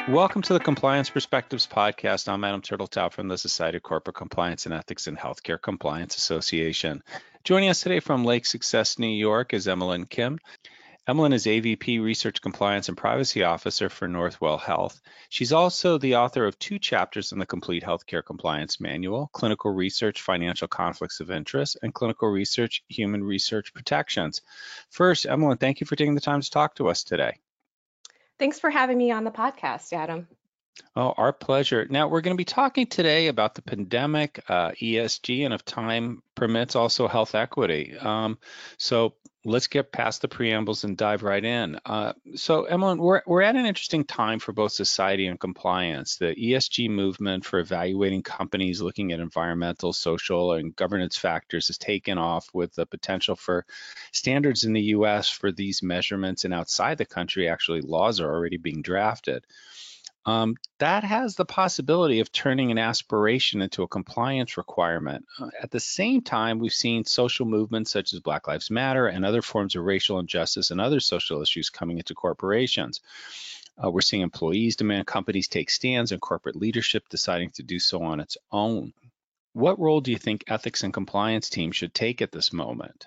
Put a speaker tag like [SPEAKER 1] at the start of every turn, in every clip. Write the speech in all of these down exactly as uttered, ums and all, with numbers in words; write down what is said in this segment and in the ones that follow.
[SPEAKER 1] Welcome to the Compliance Perspectives podcast. I'm Adam Turteltaub from the Society of Corporate Compliance and Ethics in Healthcare Compliance Association. Joining us today from Lake Success, New York is Emmelyn Kim. Emmelyn is A V P Research Compliance and Privacy Officer for Northwell Health. She's also the author of two chapters in the Complete Healthcare Compliance Manual, Clinical Research, Financial Conflicts of Interest, and Clinical Research, Human Research Protections. First, Emmelyn, thank you for taking the time to talk to us today.
[SPEAKER 2] Thanks for having me on the podcast, Adam.
[SPEAKER 1] Oh, our pleasure. Now, we're going to be talking today about the pandemic, uh, E S G, and if time permits, also health equity. Um, so let's get past the preambles and dive right in. Uh, so, Emmelyn, we're, we're at an interesting time for both society and compliance. The E S G movement for evaluating companies looking at environmental, social, and governance factors has taken off with the potential for standards in the U S for these measurements, and outside the country, actually, laws are already being drafted. Um, that has the possibility of turning an aspiration into a compliance requirement. Uh, at the same time, we've seen social movements such as Black Lives Matter and other forms of racial injustice and other social issues coming into corporations. Uh, we're seeing employees demand companies take stands and corporate leadership deciding to do so on its own. What role do you think ethics and compliance teams should take at this moment?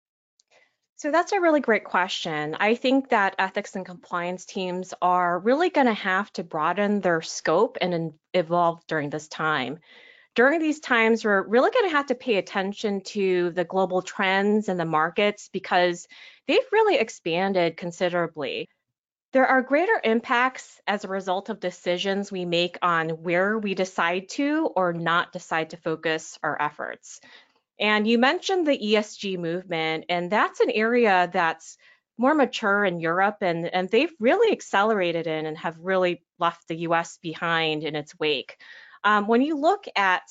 [SPEAKER 2] So that's a really great question. I think that ethics and compliance teams are really going to have to broaden their scope and evolve during this time. During these times, we're really going to have to pay attention to the global trends and the markets because they've really expanded considerably. There are greater impacts as a result of decisions we make on where we decide to or not decide to focus our efforts. And you mentioned the E S G movement, and that's an area that's more mature in Europe, and, and they've really accelerated in and have really left the U S behind in its wake. Um, when you look at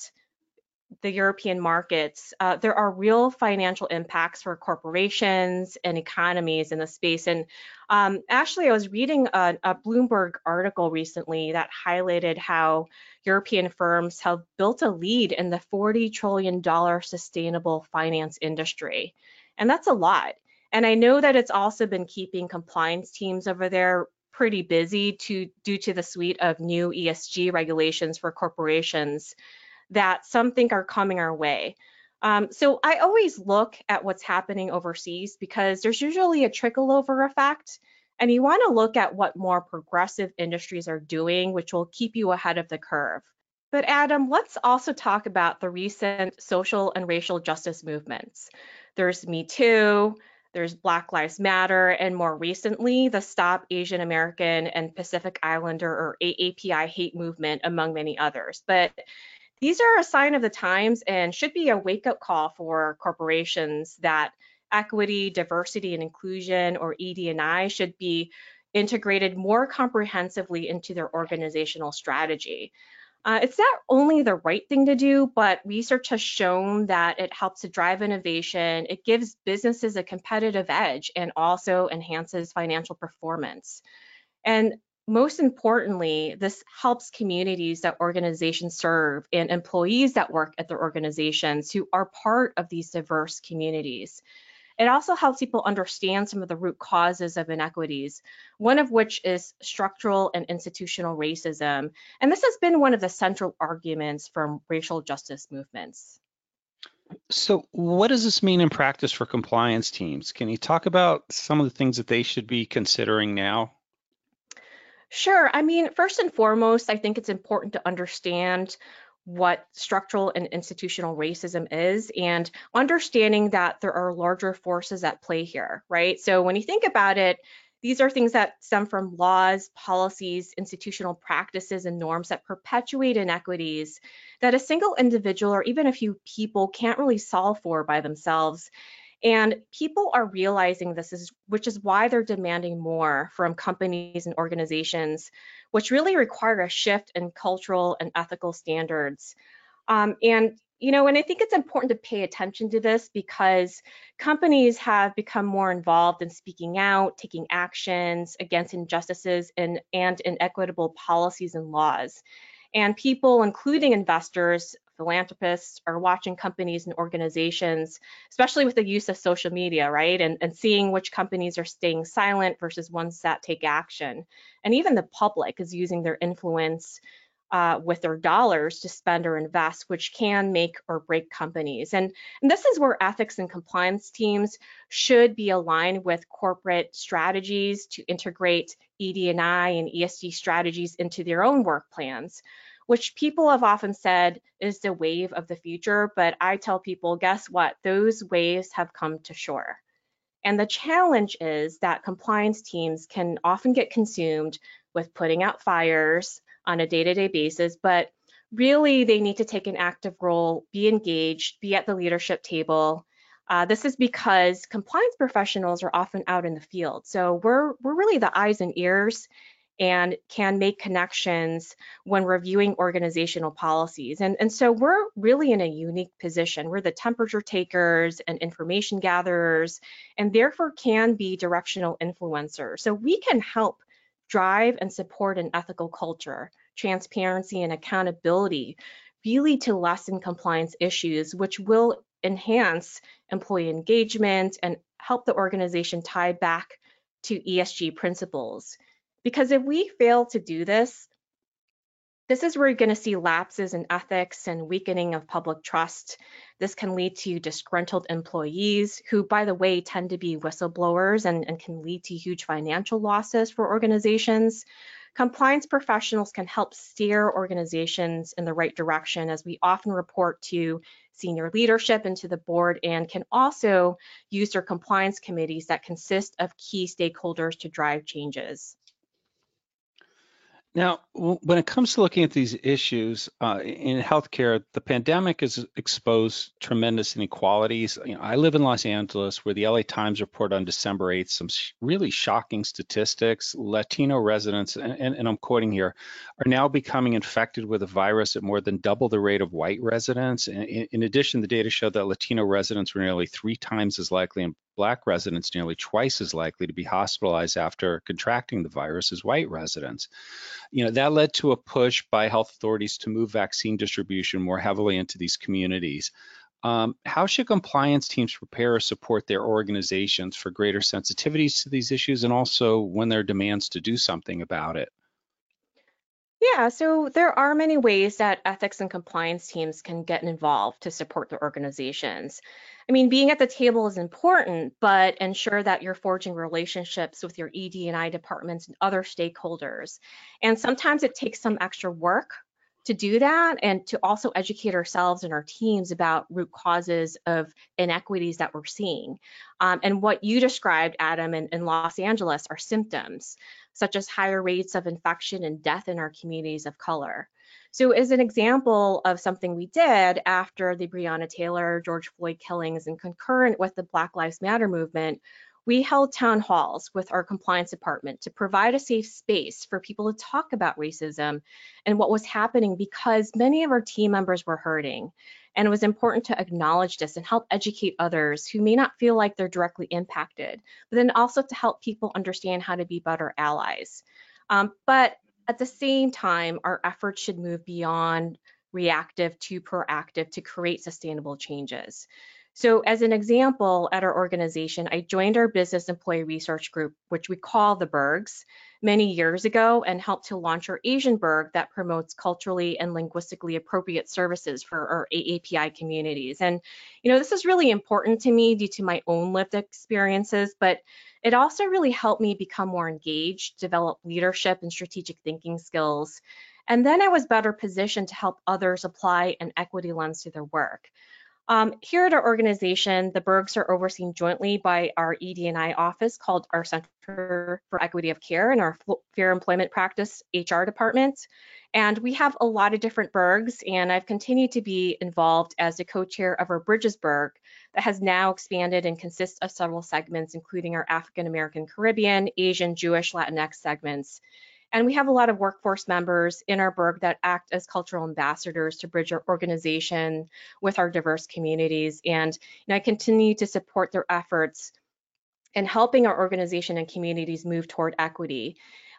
[SPEAKER 2] the European markets, uh, there are real financial impacts for corporations and economies in the space. And um, actually, I was reading a, a Bloomberg article recently that highlighted how European firms have built a lead in the forty trillion dollars sustainable finance industry. And that's a lot. And I know that it's also been keeping compliance teams over there pretty busy to, due to the suite of new E S G regulations for corporations that some think are coming our way. Um, so I always look at what's happening overseas because there's usually a trickle over effect, and you want to look at what more progressive industries are doing, which will keep you ahead of the curve. But Adam, let's also talk about the recent social and racial justice movements. There's Me Too, there's Black Lives Matter, and more recently, the Stop Asian American and Pacific Islander or A A P I hate movement, among many others. But these are a sign of the times and should be a wake-up call for corporations that equity, diversity, and inclusion, or E D and I, should be integrated more comprehensively into their organizational strategy. Uh, it's not only the right thing to do, but research has shown that it helps to drive innovation, it gives businesses a competitive edge, and also enhances financial performance. And most importantly, this helps communities that organizations serve and employees that work at their organizations who are part of these diverse communities. It also helps people understand some of the root causes of inequities, one of which is structural and institutional racism. And this has been one of the central arguments from racial justice movements.
[SPEAKER 1] So what does this mean in practice for compliance teams? Can you talk about some of the things that they should be considering now?
[SPEAKER 2] Sure. I mean, first and foremost, I think it's important to understand what structural and institutional racism is and understanding that there are larger forces at play here, right? So when you think about it, these are things that stem from laws, policies, institutional practices, and norms that perpetuate inequities that a single individual or even a few people can't really solve for by themselves. And people are realizing this is, which is why they're demanding more from companies and organizations, which really require a shift in cultural and ethical standards. Um, and, you know, and I think it's important to pay attention to this because companies have become more involved in speaking out, taking actions against injustices and, and inequitable policies and laws. And people, including investors, philanthropists are watching companies and organizations, especially with the use of social media, right? And, and seeing which companies are staying silent versus ones that take action. And even the public is using their influence uh, with their dollars to spend or invest, which can make or break companies. And, and this is where ethics and compliance teams should be aligned with corporate strategies to integrate E D and I and E S G strategies into their own work plans, which people have often said is the wave of the future. But I tell people, guess what? Those waves have come to shore. And the challenge is that compliance teams can often get consumed with putting out fires on a day-to-day basis, but really they need to take an active role, be engaged, be at the leadership table. Uh, this is because compliance professionals are often out in the field. So we're, we're really the eyes and ears and can make connections when reviewing organizational policies. And, and so we're really in a unique position. We're the temperature takers and information gatherers, and therefore can be directional influencers. So we can help drive and support an ethical culture, transparency and accountability, really to lessen compliance issues, which will enhance employee engagement and help the organization tie back to E S G principles. Because if we fail to do this, this is where you're going to see lapses in ethics and weakening of public trust. This can lead to disgruntled employees who, by the way, tend to be whistleblowers and, and can lead to huge financial losses for organizations. Compliance professionals can help steer organizations in the right direction, as we often report to senior leadership and to the board, and can also use their compliance committees that consist of key stakeholders to drive changes.
[SPEAKER 1] Now, when it comes to looking at these issues uh, in healthcare, the pandemic has exposed tremendous inequalities. You know, I live in Los Angeles, where the L A Times reported on December eighth some sh really shocking statistics. Latino residents, and, and, and I'm quoting here, are now becoming infected with a virus at more than double the rate of white residents. And in, in addition, the data showed that Latino residents were nearly three times as likely, and Black residents nearly twice as likely to be hospitalized after contracting the virus as white residents. You know, that led to a push by health authorities to move vaccine distribution more heavily into these communities. Um, how should compliance teams prepare or support their organizations for greater sensitivities to these issues, and also when there are demands to do something about it?
[SPEAKER 2] Yeah, so there are many ways that ethics and compliance teams can get involved to support their organizations. I mean, being at the table is important, but ensure that you're forging relationships with your E D and I departments and other stakeholders. And sometimes it takes some extra work to do that, and to also educate ourselves and our teams about root causes of inequities that we're seeing. Um, and what you described, Adam, in, in Los Angeles are symptoms, such as higher rates of infection and death in our communities of color. So as an example of something we did after the Breonna Taylor, George Floyd killings and concurrent with the Black Lives Matter movement, we held town halls with our compliance department to provide a safe space for people to talk about racism and what was happening, because many of our team members were hurting. And it was important to acknowledge this and help educate others who may not feel like they're directly impacted, but then also to help people understand how to be better allies. Um, but at the same time, our efforts should move beyond reactive to proactive to create sustainable changes. So as an example, at our organization, I joined our business employee research group, which we call the Bergs, many years ago, and helped to launch our Asian Berg that promotes culturally and linguistically appropriate services for our A A P I communities. And, you know, this is really important to me due to my own lived experiences, but it also really helped me become more engaged, develop leadership and strategic thinking skills. And then I was better positioned to help others apply an equity lens to their work. Um, here at our organization, the Bergs are overseen jointly by our E D and I office, called our Center for Equity of Care, and our Fair Employment Practice H R department. And we have a lot of different Bergs, and I've continued to be involved as the co-chair of our Bridges Berg that has now expanded and consists of several segments, including our African American, Caribbean, Asian, Jewish, Latinx segments. And we have a lot of workforce members in our Berg that act as cultural ambassadors to bridge our organization with our diverse communities. And you know, I continue to support their efforts in helping our organization and communities move toward equity.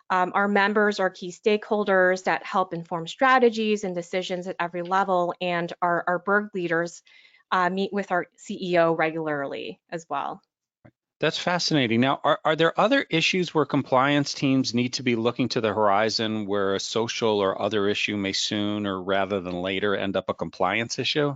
[SPEAKER 2] Um, our members are key stakeholders that help inform strategies and decisions at every level, and our, our Berg leaders uh, meet with our C E O regularly as well.
[SPEAKER 1] That's fascinating. Now, are, are there other issues where compliance teams need to be looking to the horizon where a social or other issue may sooner rather than later end up a compliance issue?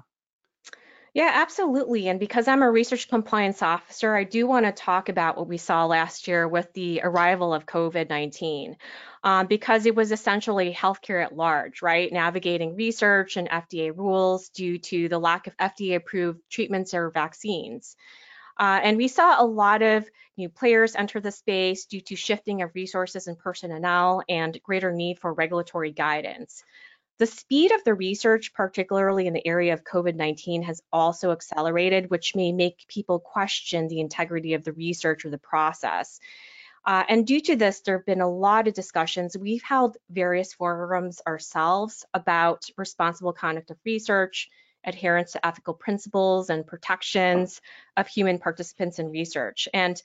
[SPEAKER 2] Yeah, absolutely. And because I'm a research compliance officer, I do want to talk about what we saw last year with the arrival of COVID nineteen, um, because it was essentially healthcare at large, right? Navigating research and F D A rules due to the lack of F D A approved treatments or vaccines. Uh, and we saw a lot of new players enter the space due to shifting of resources and personnel and greater need for regulatory guidance. The speed of the research, particularly in the area of COVID nineteen, has also accelerated, which may make people question the integrity of the research or the process. Uh, and due to this, there have been a lot of discussions. We've held various forums ourselves about responsible conduct of research, adherence to ethical principles, and protections of human participants in research. And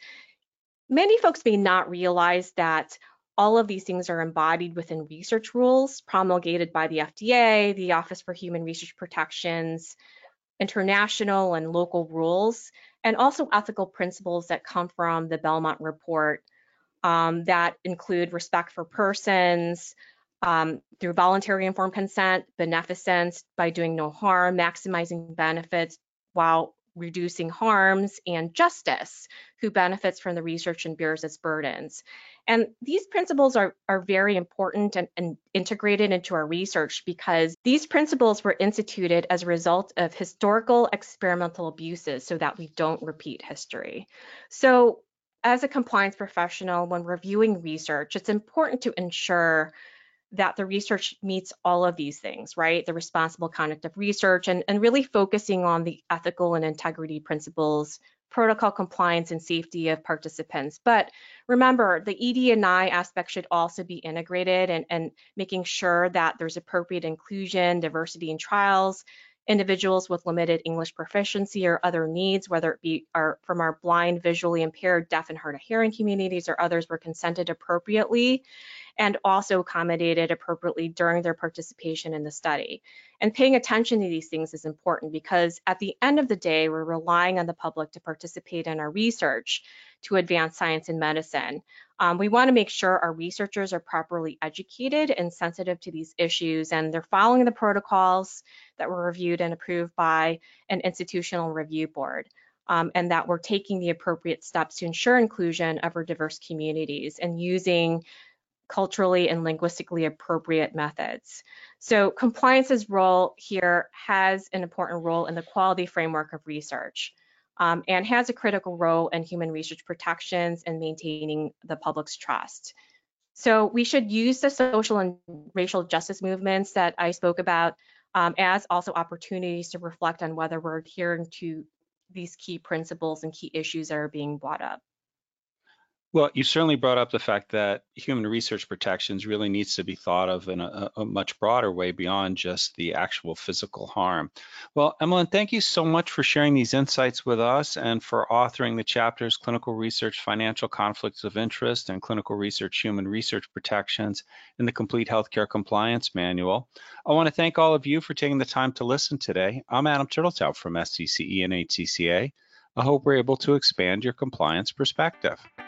[SPEAKER 2] many folks may not realize that all of these things are embodied within research rules promulgated by the F D A, the Office for Human Research Protections, international and local rules, and also ethical principles that come from the Belmont Report um, that include respect for persons, um, through voluntary informed consent, beneficence by doing no harm, maximizing benefits while reducing harms, and justice, who benefits from the research and bears its burdens. And these principles are, are very important and, and integrated into our research because these principles were instituted as a result of historical experimental abuses so that we don't repeat history. So as a compliance professional, when reviewing research, it's important to ensure that the research meets all of these things, right? The responsible conduct of research and, and really focusing on the ethical and integrity principles, protocol compliance and safety of participants. But remember, the E D and I aspect should also be integrated and, and making sure that there's appropriate inclusion, diversity in trials, individuals with limited English proficiency or other needs, whether it be our, from our blind, visually impaired, deaf and hard of hearing communities or others, were consented appropriately and also accommodated appropriately during their participation in the study. And paying attention to these things is important because at the end of the day, we're relying on the public to participate in our research to advance science and medicine. Um, we want to make sure our researchers are properly educated and sensitive to these issues, and they're following the protocols that were reviewed and approved by an institutional review board. Um, and that we're taking the appropriate steps to ensure inclusion of our diverse communities and using culturally and linguistically appropriate methods. So compliance's role here has an important role in the quality framework of research, um, and has a critical role in human research protections and maintaining the public's trust. So we should use the social and racial justice movements that I spoke about um, as also opportunities to reflect on whether we're adhering to these key principles and key issues that are being brought up.
[SPEAKER 1] Well, you certainly brought up the fact that human research protections really needs to be thought of in a, a much broader way beyond just the actual physical harm. Well, Emmelyn, thank you so much for sharing these insights with us and for authoring the chapters Clinical Research Financial Conflicts of Interest and Clinical Research Human Research Protections in the Complete Healthcare Compliance Manual. I want to thank all of you for taking the time to listen today. I'm Adam Turteltaub from S C C E and H C C A. I hope we're able to expand your compliance perspective.